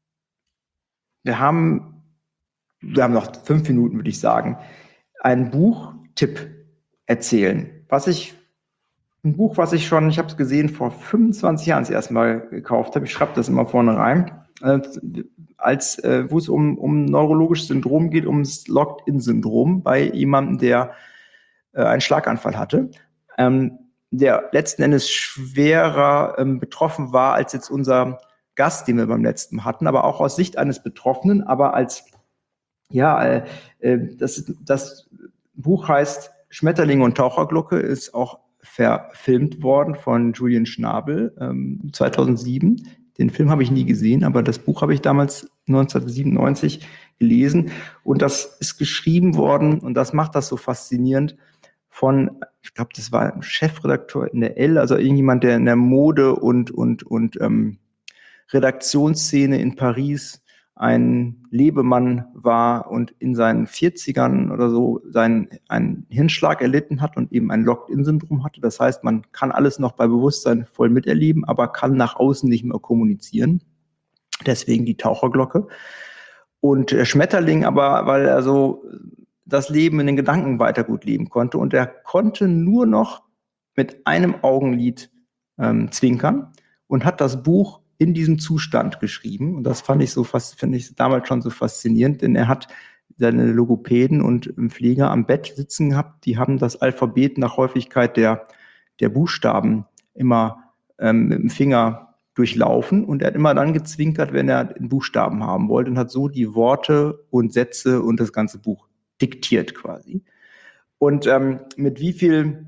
wir haben wir haben noch fünf Minuten, würde ich sagen, einen Buchtipp erzählen. Was ich, ein Buch, was ich schon, ich habe es gesehen, vor fünfundzwanzig Jahren das erste Mal gekauft habe. Ich schreibe das immer vorne rein. Äh, als, äh, wo es um, um neurologisches Syndrom geht, ums Locked-in-Syndrom bei jemandem, der äh, einen Schlaganfall hatte. Ähm, der letzten Endes schwerer ähm, betroffen war als jetzt unser Gast, den wir beim letzten Mal hatten, aber auch aus Sicht eines Betroffenen, aber als ja, äh, äh, das, das Buch heißt Schmetterlinge und Taucherglocke, ist auch verfilmt worden von Julian Schnabel ähm, zweitausendsieben. Den Film habe ich nie gesehen, aber das Buch habe ich damals neunzehnhundertsiebenundneunzig gelesen. Und das ist geschrieben worden, und das macht das so faszinierend, von, ich glaube, das war ein Chefredakteur in der Elle, also irgendjemand, der in der Mode- und, und, und ähm, Redaktionsszene in Paris ein Lebemann war und in seinen vierzigern oder so seinen, einen Hirnschlag erlitten hat und eben ein Locked-in-Syndrom hatte. Das heißt, man kann alles noch bei Bewusstsein voll miterleben, aber kann nach außen nicht mehr kommunizieren. Deswegen die Taucherglocke. Und der Schmetterling aber, weil er so das Leben in den Gedanken weiter gut leben konnte. Und er konnte nur noch mit einem Augenlid ähm, zwinkern und hat das Buch in diesem Zustand geschrieben. Und das fand ich so fast, finde ich damals schon so faszinierend, denn er hat seine Logopäden und Pfleger am Bett sitzen gehabt, die haben das Alphabet nach Häufigkeit der, der Buchstaben immer ähm, mit dem Finger durchlaufen und er hat immer dann gezwinkert, wenn er einen Buchstaben haben wollte und hat so die Worte und Sätze und das ganze Buch diktiert quasi. Und ähm, mit wie viel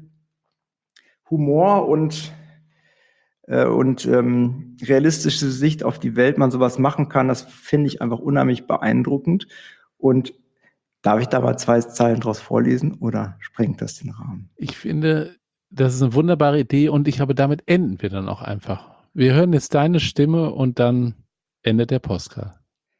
Humor und und ähm, realistische Sicht auf die Welt man sowas machen kann, das finde ich einfach unheimlich beeindruckend. Und Darf ich da mal zwei Zeilen draus vorlesen oder sprengt das den Rahmen? Ich finde, das ist eine wunderbare Idee und ich habe damit enden wir dann auch einfach. Wir hören jetzt deine Stimme und dann endet der Podcast.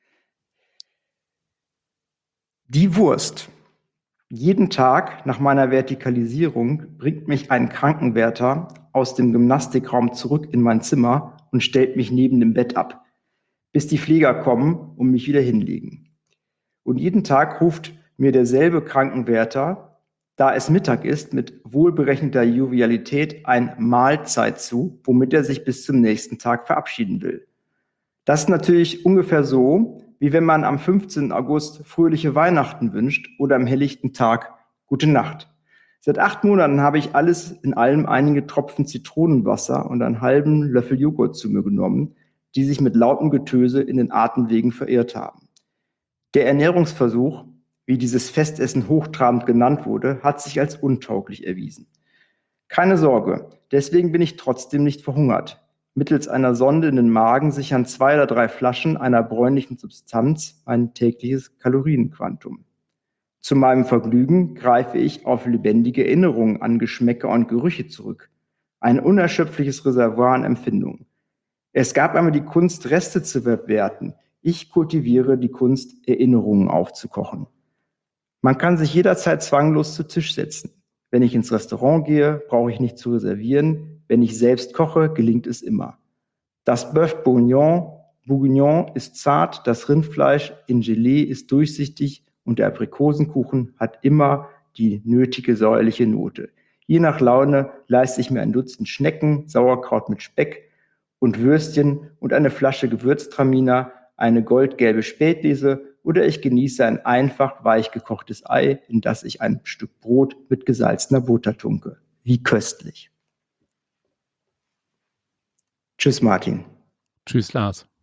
Die Wurst. Jeden Tag nach meiner Vertikalisierung bringt mich ein Krankenwärter aus dem Gymnastikraum zurück in mein Zimmer und stellt mich neben dem Bett ab, bis die Pfleger kommen und mich wieder hinlegen. Und jeden Tag ruft mir derselbe Krankenwärter, da es Mittag ist, mit wohlberechneter Jovialität ein Mahlzeit zu, womit er sich bis zum nächsten Tag verabschieden will. Das ist natürlich ungefähr so, wie wenn man am fünfzehnten August fröhliche Weihnachten wünscht oder am helllichten Tag gute Nacht. Seit acht Monaten habe ich alles in allem einige Tropfen Zitronenwasser und einen halben Löffel Joghurt zu mir genommen, die sich mit lautem Getöse in den Atemwegen verirrt haben. Der Ernährungsversuch, wie dieses Festessen hochtrabend genannt wurde, hat sich als untauglich erwiesen. Keine Sorge, deswegen bin ich trotzdem nicht verhungert. Mittels einer Sonde in den Magen sichern zwei oder drei Flaschen einer bräunlichen Substanz mein tägliches Kalorienquantum. Zu meinem Vergnügen greife ich auf lebendige Erinnerungen an Geschmäcker und Gerüche zurück. Ein unerschöpfliches Reservoir an Empfindungen. Es gab einmal die Kunst, Reste zu verwerten. Ich kultiviere die Kunst, Erinnerungen aufzukochen. Man kann sich jederzeit zwanglos zu Tisch setzen. Wenn ich ins Restaurant gehe, brauche ich nicht zu reservieren. Wenn ich selbst koche, gelingt es immer. Das Bœuf Bourguignon, Bourguignon ist zart, das Rindfleisch in Gelee ist durchsichtig und der Aprikosenkuchen hat immer die nötige säuerliche Note. Je nach Laune leiste ich mir ein Dutzend Schnecken, Sauerkraut mit Speck und Würstchen und eine Flasche Gewürztraminer, eine goldgelbe Spätlese oder ich genieße ein einfach weich gekochtes Ei, in das ich ein Stück Brot mit gesalzener Butter tunke. Wie köstlich. Tschüss, Martin. Tschüss, Lars.